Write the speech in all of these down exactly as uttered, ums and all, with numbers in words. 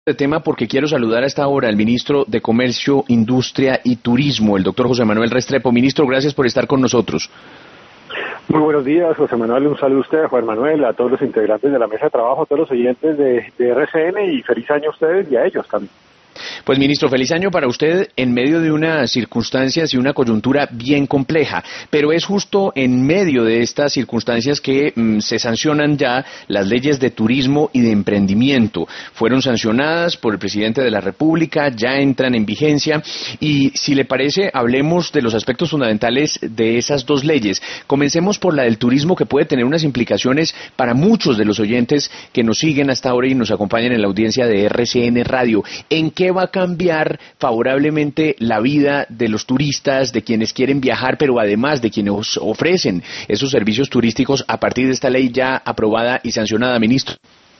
De tema porque quiero saludar a esta hora al ministro de Comercio, Industria y Turismo, el doctor José Manuel Restrepo. Ministro, gracias por estar con nosotros. Muy buenos días, José Manuel. Un saludo a usted, a Juan Manuel, a todos los integrantes de la mesa de trabajo, a todos los oyentes de, de R C N y feliz año a ustedes y a ellos también. Pues, ministro, feliz año para usted en medio de unas circunstancias y una coyuntura bien compleja, pero es justo en medio de estas circunstancias que mmm, se sancionan ya las leyes de turismo y de emprendimiento. Fueron sancionadas por el presidente de la República, ya entran en vigencia y, si le parece, hablemos de los aspectos fundamentales de esas dos leyes. Comencemos por la del turismo, que puede tener unas implicaciones para muchos de los oyentes que nos siguen hasta ahora y nos acompañan en la audiencia de R C N Radio. ¿En qué va a cambiar favorablemente la vida de los turistas, de quienes quieren viajar, pero además de quienes ofrecen esos servicios turísticos a partir de esta ley ya aprobada y sancionada, ministro?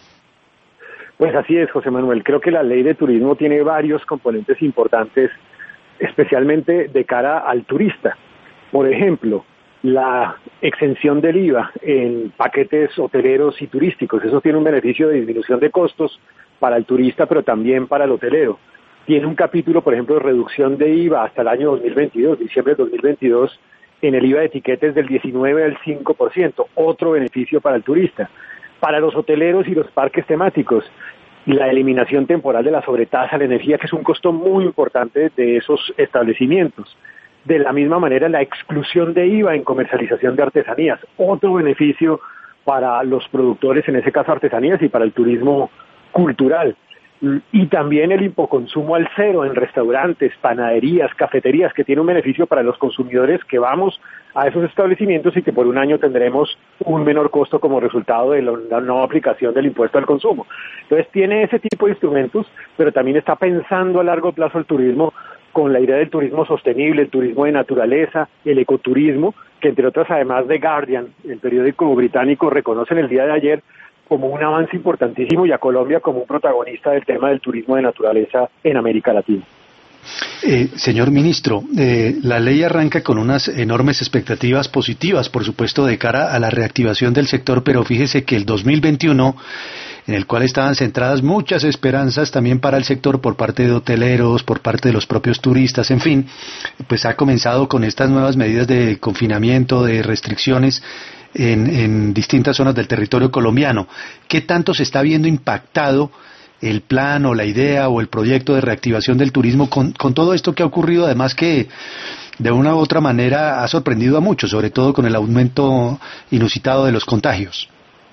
Pues así es, José Manuel. Creo que la ley de turismo tiene varios componentes importantes, especialmente de cara al turista. Por ejemplo, la exención del I V A en paquetes hoteleros y turísticos. Eso tiene un beneficio de disminución de costos para el turista, pero también para el hotelero. Tiene un capítulo, por ejemplo, de reducción de I V A hasta el año dos mil veintidós, diciembre de dos mil veintidós, en el I V A de etiquetes del diecinueve al cinco por ciento, otro beneficio para el turista. Para los hoteleros y los parques temáticos, la eliminación temporal de la sobretasa a la energía, que es un costo muy importante de esos establecimientos. De la misma manera, la exclusión de I V A en comercialización de artesanías, otro beneficio para los productores, en ese caso artesanías, y para el turismo cultural. Y también el hipoconsumo al cero en restaurantes, panaderías, cafeterías, que tiene un beneficio para los consumidores que vamos a esos establecimientos y que por un año tendremos un menor costo como resultado de la no aplicación del impuesto al consumo. Entonces tiene ese tipo de instrumentos, pero también está pensando a largo plazo el turismo con la idea del turismo sostenible, el turismo de naturaleza, el ecoturismo, que entre otras, además de Guardian, el periódico británico, reconoce en el día de ayer como un avance importantísimo y a Colombia como un protagonista del tema del turismo de naturaleza en América Latina. Eh, señor ministro, eh, la ley arranca con unas enormes expectativas positivas, por supuesto, de cara a la reactivación del sector, pero fíjese que el dos mil veintiuno, en el cual estaban centradas muchas esperanzas también para el sector por parte de hoteleros, por parte de los propios turistas, en fin, pues ha comenzado con estas nuevas medidas de confinamiento, de restricciones en, en distintas zonas del territorio colombiano. ¿Qué tanto se está viendo impactado el plan o la idea o el proyecto de reactivación del turismo con, con todo esto que ha ocurrido, además que de una u otra manera ha sorprendido a muchos, sobre todo con el aumento inusitado de los contagios?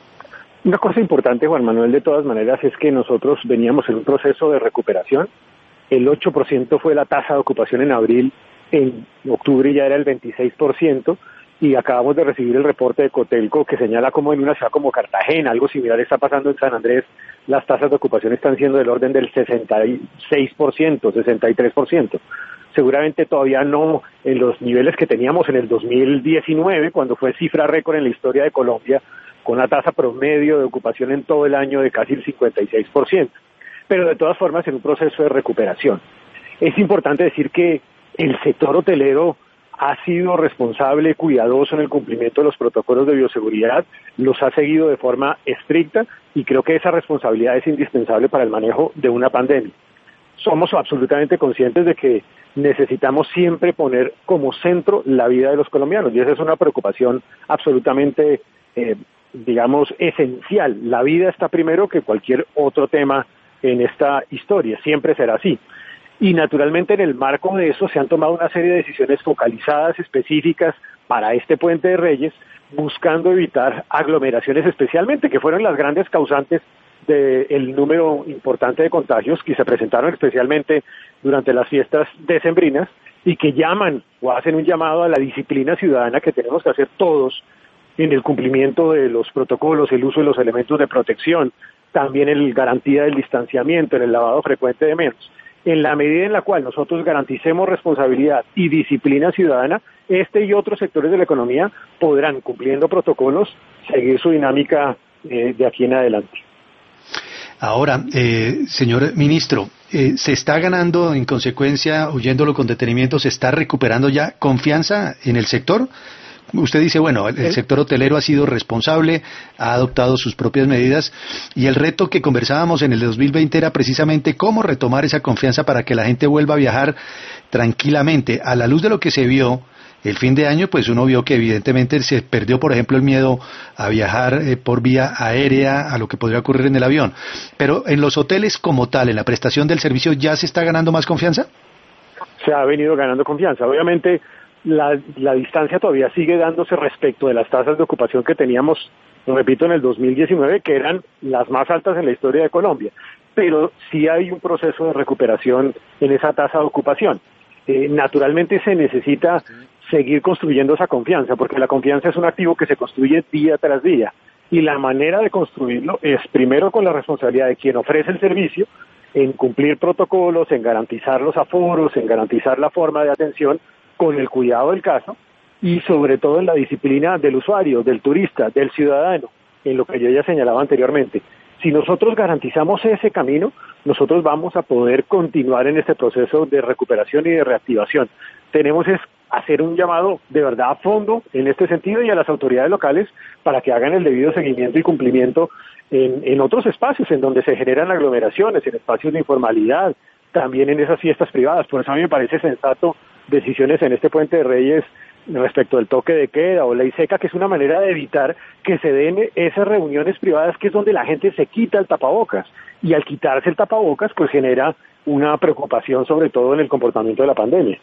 Una cosa importante, Juan Manuel, de todas maneras, es que nosotros veníamos en un proceso de recuperación. El ocho por ciento fue la tasa de ocupación en abril, en octubre ya era el veintiséis por ciento, y acabamos de recibir el reporte de Cotelco que señala como en una ciudad como Cartagena, algo similar está pasando en San Andrés, las tasas de ocupación están siendo del orden del sesenta y seis por ciento, sesenta y tres por ciento. Seguramente todavía no en los niveles que teníamos en el dos mil diecinueve, cuando fue cifra récord en la historia de Colombia, con una tasa promedio de ocupación en todo el año de casi el cincuenta y seis por ciento. Pero de todas formas en un proceso de recuperación. Es importante decir que el sector hotelero ha sido responsable, cuidadoso en el cumplimiento de los protocolos de bioseguridad, los ha seguido de forma estricta y creo que esa responsabilidad es indispensable para el manejo de una pandemia. Somos absolutamente conscientes de que necesitamos siempre poner como centro la vida de los colombianos y esa es una preocupación absolutamente, eh, digamos, esencial. La vida está primero que cualquier otro tema en esta historia, siempre será así. Y naturalmente en el marco de eso se han tomado una serie de decisiones focalizadas, específicas para este Puente de Reyes, buscando evitar aglomeraciones especialmente, que fueron las grandes causantes del número importante de contagios que se presentaron especialmente durante las fiestas decembrinas y que llaman o hacen un llamado a la disciplina ciudadana que tenemos que hacer todos en el cumplimiento de los protocolos, el uso de los elementos de protección, también en la garantía del distanciamiento, en el lavado frecuente de manos. En la medida en la cual nosotros garanticemos responsabilidad y disciplina ciudadana, este y otros sectores de la economía podrán, cumpliendo protocolos, seguir su dinámica eh, de aquí en adelante. Ahora, eh, señor ministro, eh, ¿se está ganando en consecuencia, oyéndolo con detenimiento, se está recuperando ya confianza en el sector? usted dice, bueno, el, el sector hotelero ha sido responsable, ha adoptado sus propias medidas, y el reto que conversábamos en el dos mil veinte era precisamente cómo retomar esa confianza para que la gente vuelva a viajar tranquilamente. A la luz de lo que se vio el fin de año, pues uno vio que evidentemente se perdió, por ejemplo, el miedo a viajar eh, por vía aérea, a lo que podría ocurrir en el avión. Pero en los hoteles como tal, en la prestación del servicio, ¿ya se está ganando más confianza? Se ha venido ganando confianza. Obviamente, la, la distancia todavía sigue dándose respecto de las tasas de ocupación que teníamos, lo repito, en el dos mil diecinueve, que eran las más altas en la historia de Colombia. Pero sí hay un proceso de recuperación en esa tasa de ocupación. Eh, naturalmente se necesita seguir construyendo esa confianza, porque la confianza es un activo que se construye día tras día, y la manera de construirlo es primero con la responsabilidad de quien ofrece el servicio, en cumplir protocolos, en garantizar los aforos, en garantizar la forma de atención, con el cuidado del caso, y sobre todo en la disciplina del usuario, del turista, del ciudadano, en lo que yo ya señalaba anteriormente. Si nosotros garantizamos ese camino, nosotros vamos a poder continuar en este proceso de recuperación y de reactivación. Tenemos es hacer un llamado de verdad a fondo en este sentido y a las autoridades locales para que hagan el debido seguimiento y cumplimiento en, en otros espacios en donde se generan aglomeraciones, en espacios de informalidad, también en esas fiestas privadas. Por eso a mí me parece sensato decisiones en este Puente de Reyes respecto del toque de queda o ley seca, que es una manera de evitar que se den esas reuniones privadas, que es donde la gente se quita el tapabocas, y al quitarse el tapabocas pues genera una preocupación sobre todo en el comportamiento de la pandemia.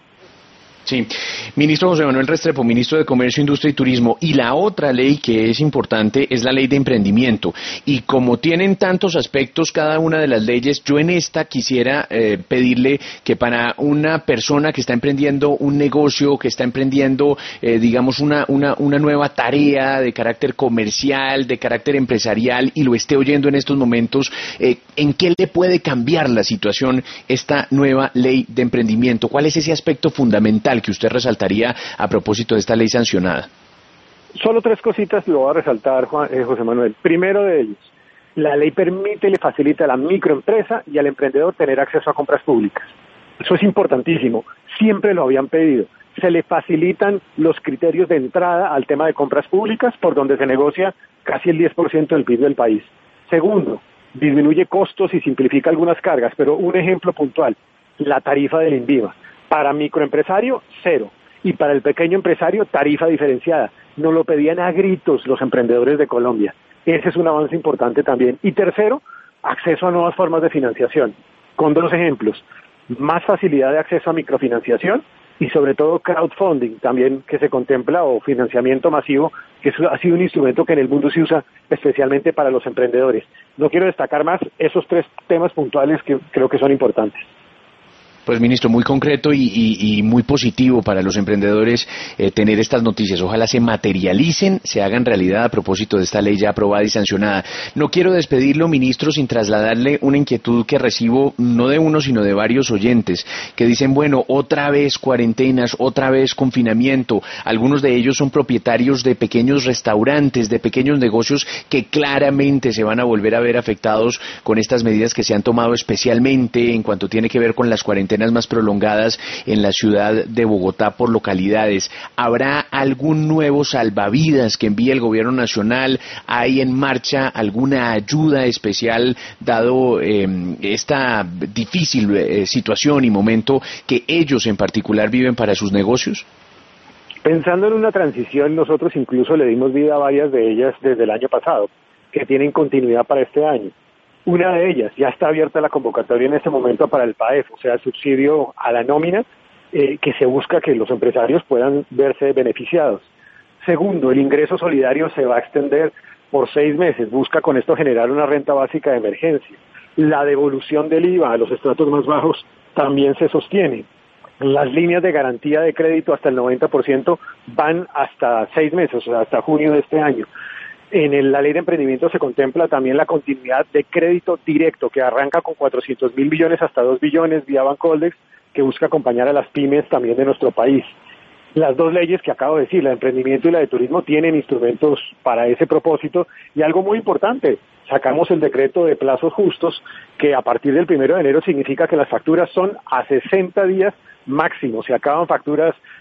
Sí, ministro José Manuel Restrepo, ministro de Comercio, Industria y Turismo, y la otra ley que es importante es la ley de emprendimiento, y como tienen tantos aspectos cada una de las leyes, yo en esta quisiera eh, pedirle que para una persona que está emprendiendo un negocio, que está emprendiendo, eh, digamos, una, una, una nueva tarea de carácter comercial, de carácter empresarial, y lo esté oyendo en estos momentos, eh, ¿en qué le puede cambiar la situación esta nueva ley de emprendimiento? ¿Cuál es ese aspecto fundamental que usted resaltaría a propósito de esta ley sancionada? Solo tres cositas lo voy a resaltar, Juan, eh, José Manuel. Primero de ellos, la ley permite y le facilita a la microempresa y al emprendedor tener acceso a compras públicas. Eso es importantísimo. Siempre lo habían pedido. Se le facilitan los criterios de entrada al tema de compras públicas, por donde se negocia casi el diez por ciento del P I B del país. Segundo, disminuye costos y simplifica algunas cargas, pero un ejemplo puntual, la tarifa del INVIMA. Para microempresario, cero. Y para el pequeño empresario, tarifa diferenciada. Nos lo pedían a gritos los emprendedores de Colombia. Ese es un avance importante también. Y tercero, acceso a nuevas formas de financiación. Con dos ejemplos. Más facilidad de acceso a microfinanciación y sobre todo crowdfunding también que se contempla, o financiamiento masivo, que es, ha sido un instrumento que en el mundo se usa especialmente para los emprendedores. No quiero destacar más esos tres temas puntuales que creo que son importantes. Pues, ministro, muy concreto y, y, y muy positivo para los emprendedores eh, tener estas noticias. Ojalá se materialicen, se hagan realidad a propósito de esta ley ya aprobada y sancionada. No quiero despedirlo, ministro, sin trasladarle una inquietud que recibo no de uno, sino de varios oyentes, que dicen, bueno, otra vez cuarentenas, otra vez confinamiento. Algunos de ellos son propietarios de pequeños restaurantes, de pequeños negocios que claramente se van a volver a ver afectados con estas medidas que se han tomado, especialmente en cuanto tiene que ver con las cuarentenas más prolongadas en la ciudad de Bogotá por localidades. ¿Habrá algún nuevo salvavidas que envíe el gobierno nacional? ¿Hay en marcha alguna ayuda especial dado eh, esta difícil eh, situación y momento que ellos en particular viven para sus negocios? Pensando en una transición, nosotros incluso le dimos vida a varias de ellas desde el año pasado, que tienen continuidad para este año. Una de ellas, ya está abierta la convocatoria en este momento para el P A E F, o sea, el subsidio a la nómina, eh, que se busca que los empresarios puedan verse beneficiados. Segundo, el ingreso solidario se va a extender por seis meses, busca con esto generar una renta básica de emergencia. La devolución del I V A a los estratos más bajos también se sostiene. Las líneas de garantía de crédito hasta el noventa por ciento van hasta seis meses, o sea, hasta junio de este año. En el, la ley de emprendimiento se contempla también la continuidad de crédito directo, que arranca con cuatrocientos mil millones hasta dos billones vía Bancoldex, que busca acompañar a las pymes también de nuestro país. Las dos leyes que acabo de decir, la de emprendimiento y la de turismo, tienen instrumentos para ese propósito. Y algo muy importante, sacamos el decreto de plazos justos, que a partir del primero de enero significa que las facturas son a sesenta días máximo. Se acaban facturas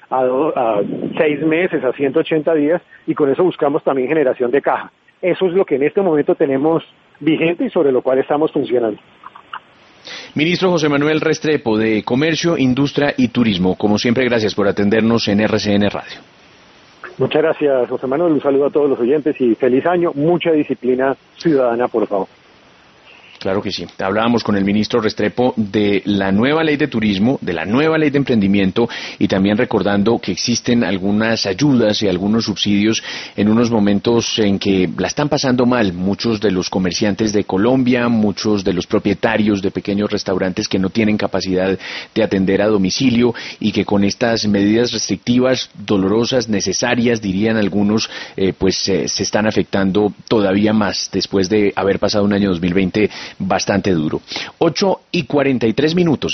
a, do, a seis meses, a ciento ochenta días, y con eso buscamos también generación de caja. Eso es lo que en este momento tenemos vigente y sobre lo cual estamos funcionando. Ministro José Manuel Restrepo, de Comercio, Industria y Turismo, como siempre, gracias por atendernos en R C N Radio. Muchas gracias, José Manuel. Un saludo a todos los oyentes y feliz año. Mucha disciplina ciudadana, por favor. Claro que sí. Hablábamos con el ministro Restrepo de la nueva ley de turismo, de la nueva ley de emprendimiento y también recordando que existen algunas ayudas y algunos subsidios en unos momentos en que la están pasando mal muchos de los comerciantes de Colombia, muchos de los propietarios de pequeños restaurantes que no tienen capacidad de atender a domicilio y que con estas medidas restrictivas, dolorosas, necesarias, dirían algunos, eh, pues eh, se están afectando todavía más después de haber pasado un año dos mil veinte bastante duro. ocho y cuarenta y tres minutos.